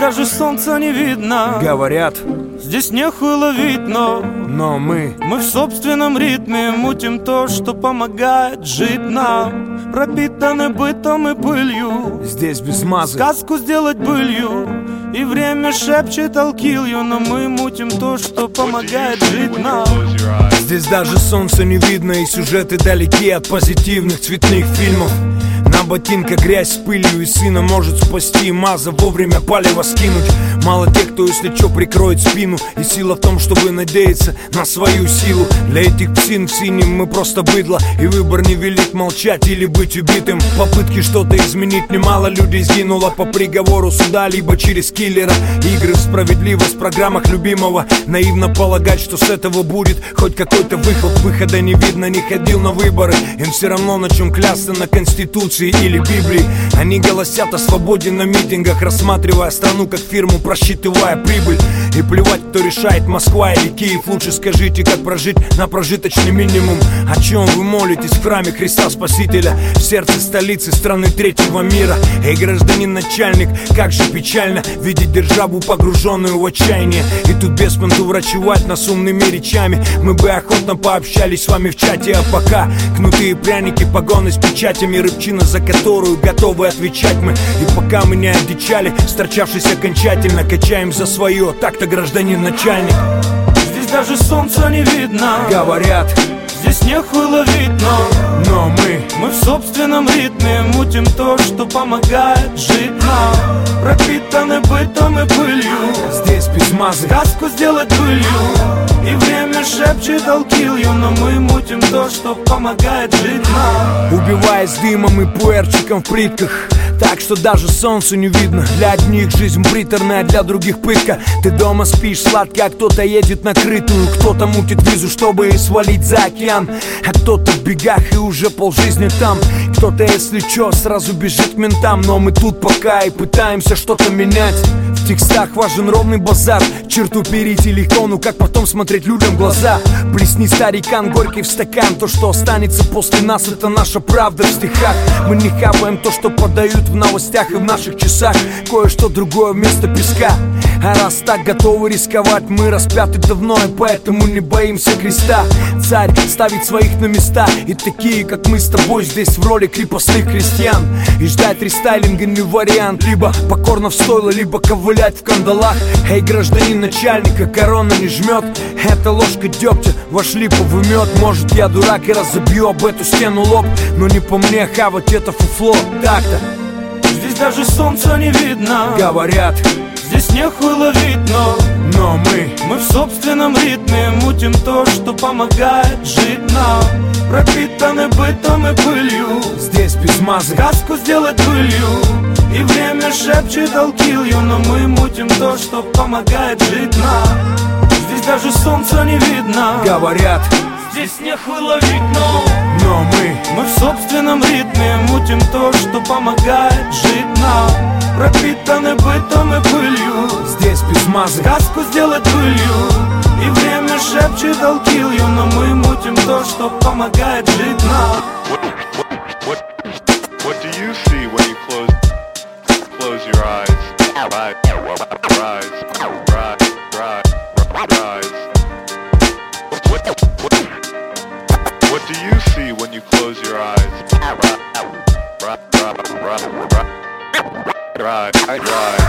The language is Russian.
даже солнца не видно. Говорят, здесь нехуй ловить, но мы в собственном ритме мутим то, что помогает жить нам. Пропитаны бытом и пылью, здесь без мазы сказку сделать былью. И время шепчет I'll kill you, но мы мутим то, что помогает жить нам. Здесь даже солнца не видно, и сюжеты далеки от позитивных цветных фильмов. На ботинках грязь с пылью, и сына может спасти маза, вовремя палево скинуть. Мало тех, кто если чё прикроет спину. И сила в том, чтобы надеяться на свою силу. Для этих псин в синем мы просто быдло, и выбор не велит молчать или быть убитым. Попытки что-то изменить немало людей сгинуло по приговору суда, либо через киллера. Игры в справедливость в программах любимого. Наивно полагать, что с этого будет хоть какой-то выход. Выхода не видно, не ходил на выборы. Им все равно на чем клясться, на Конституции или Библии. Они голосят о свободе на митингах, рассматривая страну как фирму, просчитывая прибыль. И плевать, кто решает, Москва или Киев. Лучше скажите, как прожить на прожиточный минимум. О чем вы молитесь в храме Христа Спасителя, в сердце столицы страны третьего мира? Эй, гражданин начальник, как же печально видеть державу, погруженную в отчаяние. И тут без понту врачевать нас умными речами. Мы бы охотно пообщались с вами в чате, а пока кнуты и пряники, погоны с печатями, рыбчина, за которую готовы отвечать мы. И пока мы не одичали, сторчавшись окончательно, качаем за свое, так-то, гражданин начальник. Здесь даже солнца не видно. Говорят, здесь нехуй ловить, но мы в собственном ритме мутим то, что помогает жить нам. Пропитаны бытом и пылью, здесь без мазы сказку сделать былью. И время шепчет I'll kill you, но мы мутим то, что помогает жить нам. Убиваясь дымом и пуэрчиком в плитках, так что даже солнцу не видно. Для одних жизнь приторная, для других пытка. Ты дома спишь сладко, а кто-то едет на крытую. Кто-то мутит визу, чтобы свалить за океан, а кто-то в бегах и уже полжизни там. Кто-то, если чё, сразу бежит к ментам. Но мы тут пока и пытаемся что-то менять. В текстах важен ровный базар. Черту перейти легко, ну как потом смотреть людям в глаза? Плесни, старикан, горький в стакан. То, что останется после нас, это наша правда в стихах. Мы не хапаем то, что подают в новостях и в наших часах. Кое-что другое вместо песка. А раз так готовы рисковать, мы распяты давно, и поэтому не боимся креста. Царь ставит своих на места, и такие, как мы с тобой, здесь в роли крепостных крестьян. И ждать рестайлинга не вариант. Либо покорно в стойло, либо ковылять в кандалах. Эй, гражданин начальника, корона не жмет. Это ложка дегтя, ваш липовый мед. Может, я дурак и разобью об эту стену лоб, но не по мне хавать это фуфло. Так-то здесь даже солнца не видно. Говорят, здесь нехуй ловить, но мы в собственном ритме мутим то, что помогает жить нам. Пропитаны бытом и пылью, здесь без мазы сказку сделать былью. И время шепчет I'll kill you, но мы мутим то, что помогает жить нам. Здесь даже солнца не видно. Говорят, здесь нехуй ловить, но мы в собственном ритме мутим то, что помогает жить нам. Пропитаны бытом и пылью, здесь без мазы сказку сделать былью. И время шепчет I'll kill you, но мы мутим то, что помогает жить нам. What do you see when you close your eyes? What do you see when you close your eyes?